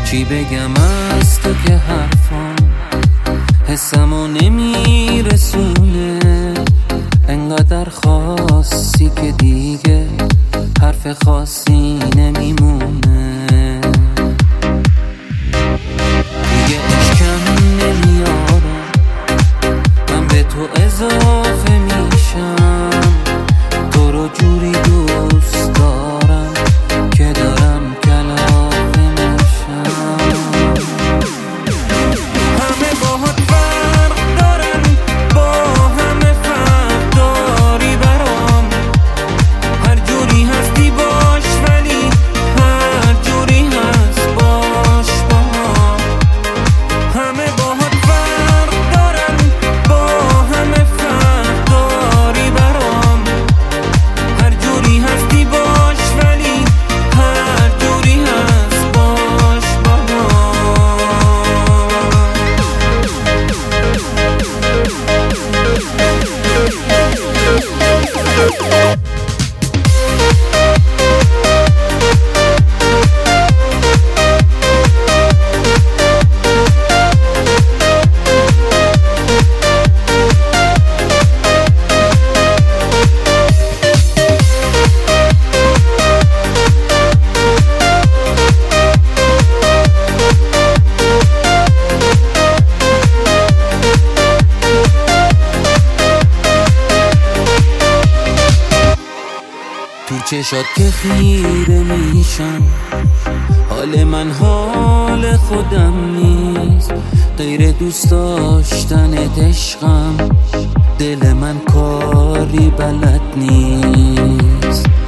چی بگم از تو که حرفام حسمو نمیرسونه، انقدر خاصی که دیگه حرف خاصی نمیمونه. دیگه عشقم نمیارم، من به تو اضافه میشم، تو رو جوری دوست دارم که دارم کلافه میشم. همه باهات فرق دارن، با همه فرق داری برام، هر جوری هستی باش ولی هر جوری هست باش با هم. همه باهات فرق دارن، با همه فرق داری برام، هر جوری هستی باش ولی هر جوری هست باش با هم. تو چشات که خیره میشم، حال من حال خودم نیست، غیر دوست داشتنت عشقم، دل من کاری بلد نیست.